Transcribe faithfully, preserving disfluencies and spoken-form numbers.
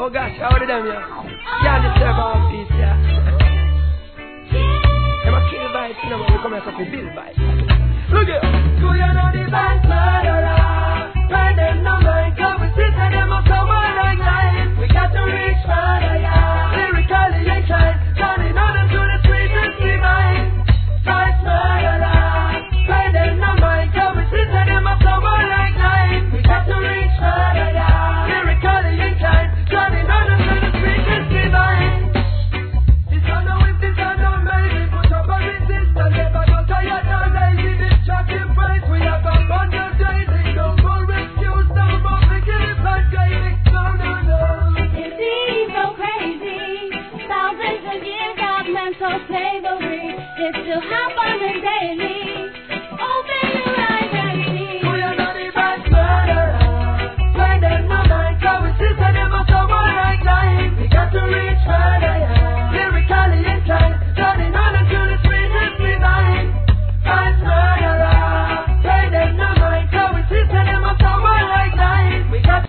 Oh gosh, how are them, yeah? Can't deserve our peace, yeah. I'm a kill vibes, you know, when we come here to build vibes. Look here. Do you know the vibes,